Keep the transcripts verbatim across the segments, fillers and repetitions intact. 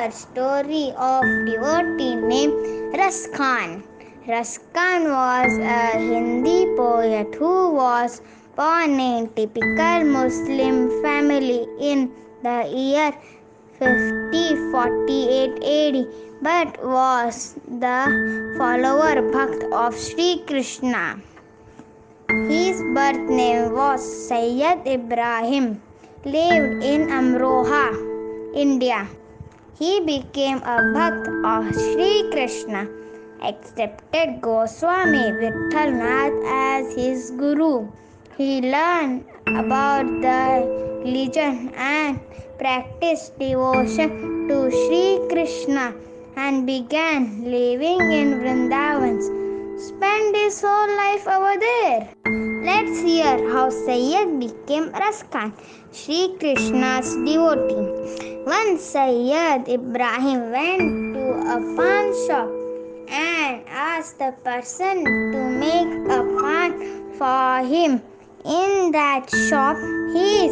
the story of devotee named Ras Khan. Ras Khan was a Hindi poet who was born in typical Muslim family in the year fifty forty-eight A D, but was the follower Bhakt of Sri Krishna. His birth name was Sayyid Ibrahim. Lived in Amroha, India. He became a Bhakt of Sri Krishna. Accepted Goswami Vithalnath as his guru. He learned about the religion and practiced devotion to Sri Krishna and began living in Vrindavan. Spent his whole life over there. Let's hear how Sayyid became Ras Khan, Sri Krishna's devotee. Once Sayyid Ibrahim went to a pawn shop and asked the person to make a pawn for him. In that shop, his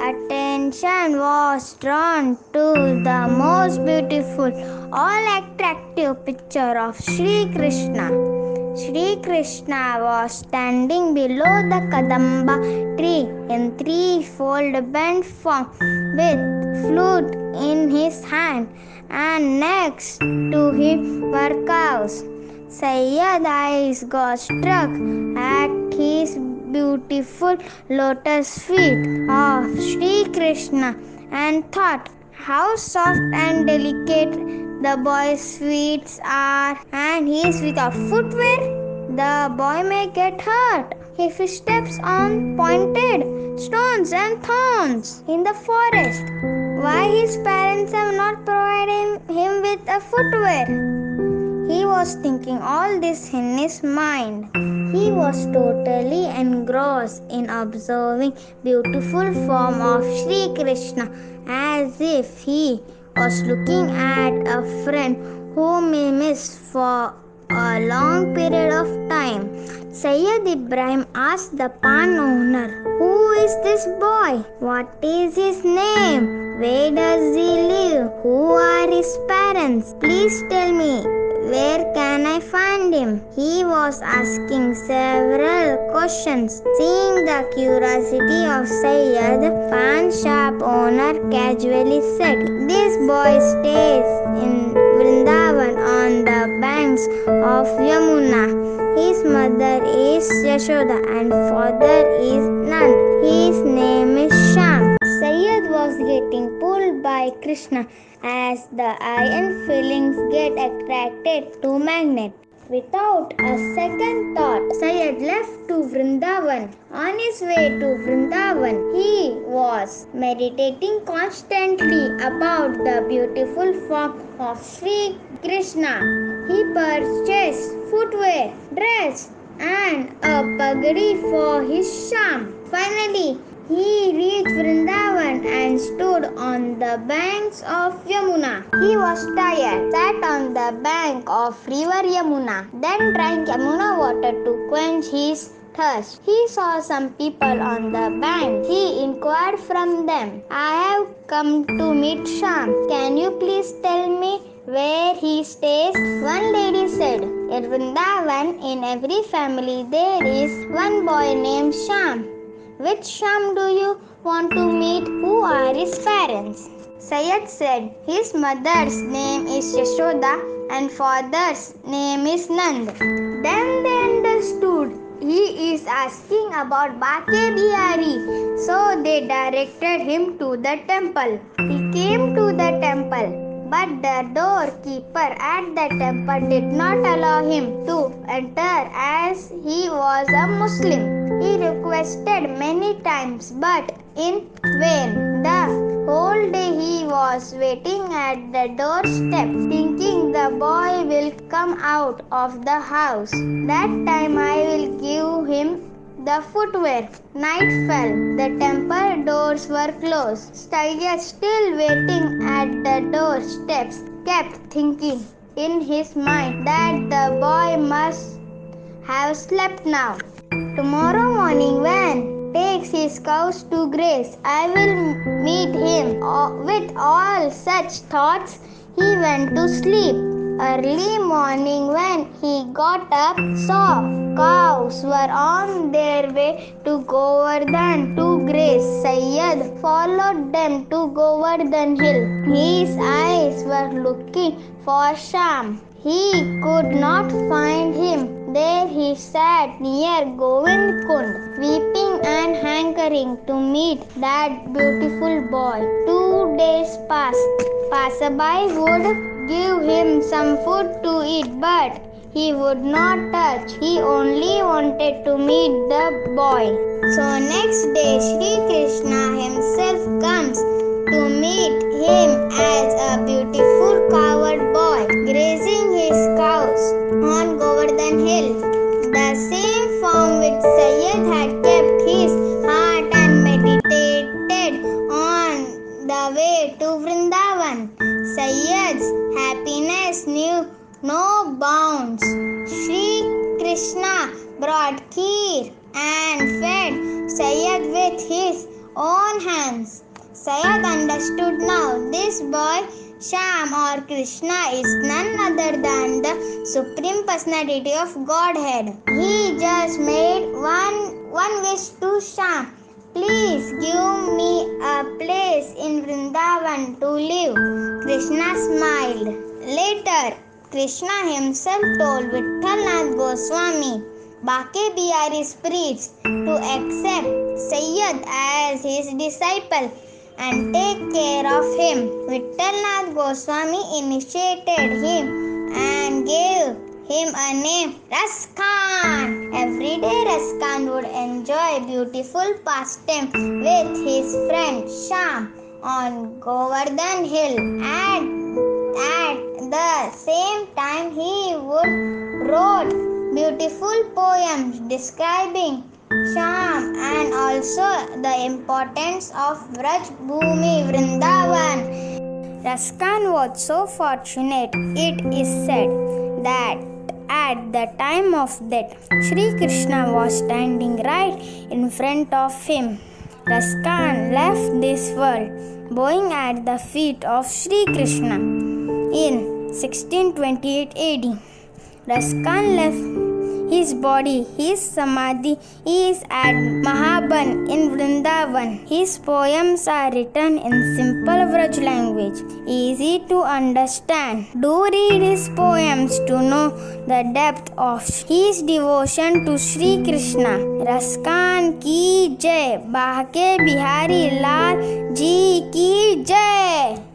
attention was drawn to the most beautiful, all attractive picture of Sri Krishna. Sri Krishna was standing below the Kadamba tree in threefold bent form with flute in his hand, and next to him were cows. Sayyid's eyes got struck at his beautiful lotus feet of Sri Krishna and thought how soft and delicate the boy's feet are, and he is without footwear. The boy may get hurt if he steps on pointed stones and thorns in the forest. Why his parents have not provided him with a footwear? He was thinking all this in his mind. He was totally engrossed in observing beautiful form of Sri Krishna, as if he was looking at a friend whom he missed for a long period of time. Sayyid Ibrahim asked the pawn owner, "Who is this boy? What is his name? Where does he live? Who are his parents? Please tell me. Where can I find him?" He was asking several questions. Seeing the curiosity of Sayyid, pawn shop owner casually said, "This boy stays in Vrindavan on the banks of Yamuna. His mother is Yashoda and father is Nand. His name is Sham." Sayyid was getting pulled by Krishna as the eye and feelings get attracted to magnet. Without a second thought, Sayyid left to Vrindavan. On his way to Vrindavan, he was meditating constantly about the beautiful form of Sri Krishna. He purchased footwear, dress, and a pagadi for his Sham. Finally, he reached Vrindavan and stood on the banks of Yamuna. He was tired, sat on the bank of river Yamuna, then drank Yamuna water to quench his thirst. He saw some people on the bank. He inquired from them, "I have come to meet Sham. Can you please tell me where he stays?" One lady said, "In Vrindavan, in every family there is one boy named Sham. Which Sham do you want to meet? Who are his parents?" Sayyid said, "His mother's name is Yashoda and father's name is Nand." Then they understood he is asking about Bake Bihari, so they directed him to the temple. He came to the temple, but the doorkeeper at the temple did not allow him to enter as he was a Muslim. He requested many times, but in vain. The whole day he was waiting at the doorstep, thinking the boy will come out of the house. That time I will give him the footwear. Night fell. The temple doors were closed. Sayyid, still waiting at the doorsteps, kept thinking in his mind that the boy must have slept now. Tomorrow morning when takes his cows to graze, I will meet him. With all such thoughts, he went to sleep. Early morning when he got up, saw cows were on their way to Govardhan to graze. Sayyid followed them to Govardhan hill. His eyes were looking for Sham. He could not find him. There he sat near Govind Kund, weeping and hankering to meet that beautiful boy. Two days passed. Passerby would give him some food to eat, but he would not touch. He only wanted to meet the boy. So next day Sri Krishna himself comes to meet him as a beautiful coward boy grazing his cows on Govardhan hill. The same form which Sayyid had kept his heart and meditated on the way to Vrindavan. Sayyid's happiness knew no bounds. Sri Krishna brought kheer and fed Sayyid with his own hands. Sayyid understood now this boy Sham or Krishna is none other than the Supreme Personality of Godhead. He just made one, one wish to Sham. Please give me a place in Vrindavan to live. Krishna smiled. Later, Krishna himself told Vittalnath Goswami, Bake Bihari's priest, to accept Sayyid as his disciple and take care of him. Vittalnath Goswami initiated him and gave him a name, Raskan. Every day Raskan would enjoy beautiful pastime with his friend Sham on Govardhan hill. At, at the same time he would wrote beautiful poems describing Sham and also the importance of Vraj Bhumi Vrindavan. Raskan was so fortunate, it is said, that at the time of death, Sri Krishna was standing right in front of him. Raskan left this world, bowing at the feet of Sri Krishna in sixteen twenty-eight A D. Raskan left his body, his samadhi is at Mahaban in Vrindavan. His poems are written in simple Vraj language, easy to understand. Do read his poems to know the depth of his devotion to Sri Krishna. Raskan ki jai, Bake Bihari Lal ji ki jai.